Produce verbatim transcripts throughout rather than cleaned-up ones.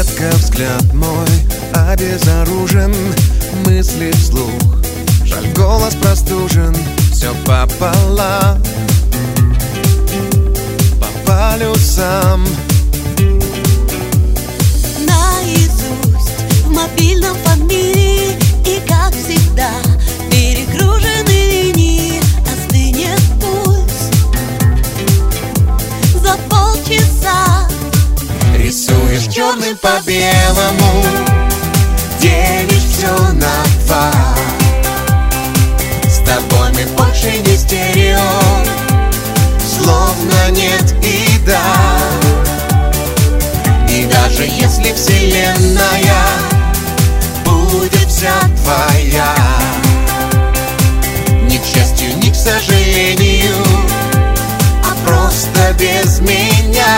Редко взгляд мой обезоружен, мысли вслух. Жаль, голос простужен, все пополам, по полюсам. Наизусть в мобильном фамилии, и как всегда перегружены линии, остынет пульс за полчаса. Рисуешь черным по белому, делишь все на два. С тобой мы больше не стерео, словно нет и да. И даже если вселенная будет вся твоя, ни к счастью, ни к сожалению, а просто без меня.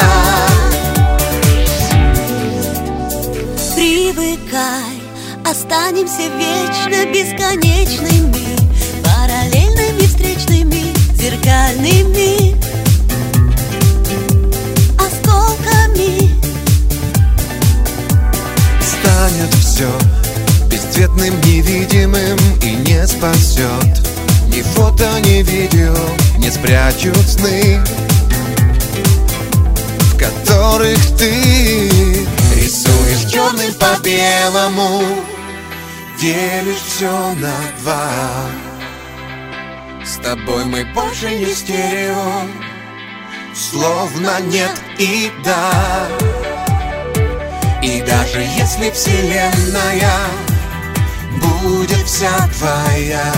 Привыкай, останемся вечно бесконечными, параллельными, встречными, зеркальными осколками. Станет все бесцветным, невидимым и не спасет. Ни фото, ни видео не спрячут сны, в которых ты рисуешь черным по белому, делишь все на два. С тобой мы больше не стерео, словно нет и да. И даже если вселенная будет вся твоя,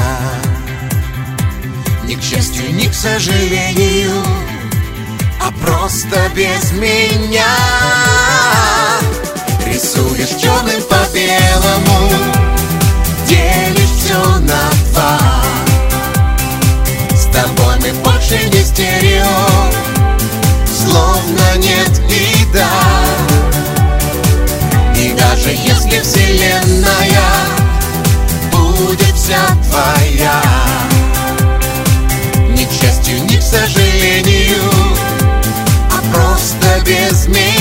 ни к счастью, ни к сожалению, а просто без меня. Рисуешь черным по белому, делишь все на два. С тобой мы больше не стерео, словно нет и да. И даже если вселенная будет вся твоя, ни к счастью, ни к сожалению, а просто без меня.